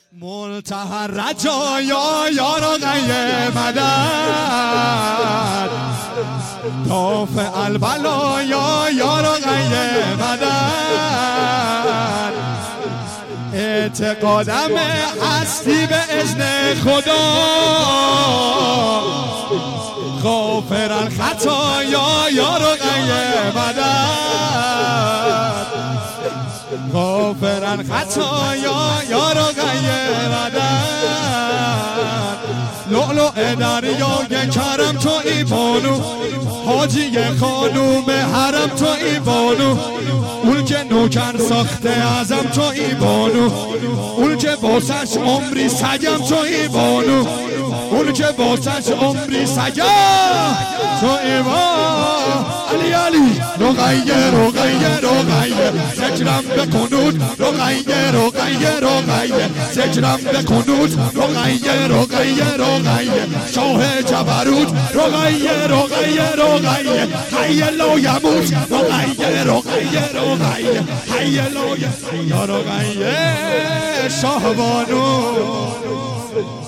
منتهى رجایا یا رقی مدد دافع البلایا یا رقی مدد اعتقادم هستی به اذن خدا غافر الخطایا یا رقی مدد غافر الخطایا یا رقی مدد لؤلؤ دریای کرم تو ای بانو حاجی خانوم حرم تو ای بانو اون که نوکر ساخته ازم تو ای بانو اون که باسش عمری سگم تو ای بانو اون که باسش عمری سگم تو ای بانو علی علی رقیه رقیه رقیه ذکرم بکنود رقیه رقیه رقیه ذکرم بکنود رقیه رقیه رقیه شاه جبروت رقیه رقیه رقیه حی لا یموت رقیه رقیه رقیه حی لا یموت رقیه شاه بانو